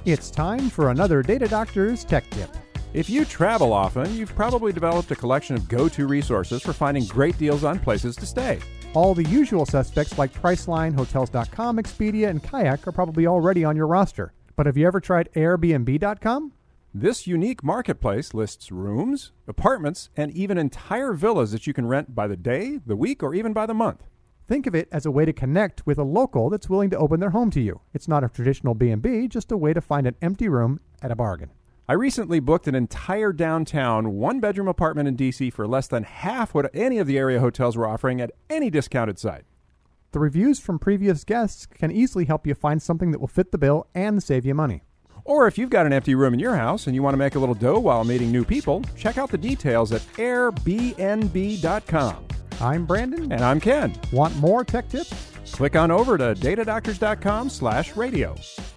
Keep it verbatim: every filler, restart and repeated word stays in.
It's time for another Data Doctor's Tech Tip. If you travel often, you've probably developed a collection of go-to resources for finding great deals on places to stay. All the usual suspects like Priceline, Hotels dot com, Expedia, and Kayak are probably already on your roster. But have you ever tried Airbnb dot com? This unique marketplace lists rooms, apartments, and even entire villas that you can rent by the day, the week, or even by the month. Think of it as a way to connect with a local that's willing to open their home to you. It's not a traditional B and B, just a way to find an empty room at a bargain. I recently booked an entire downtown one-bedroom apartment in D C for less than half what any of the area hotels were offering at any discounted site. The reviews from previous guests can easily help you find something that will fit the bill and save you money. Or if you've got an empty room in your house and you want to make a little dough while meeting new people, check out the details at Airbnb dot com. I'm Brandon. And I'm Ken. Want more tech tips? Click on over to datadoctors dot com slash radio.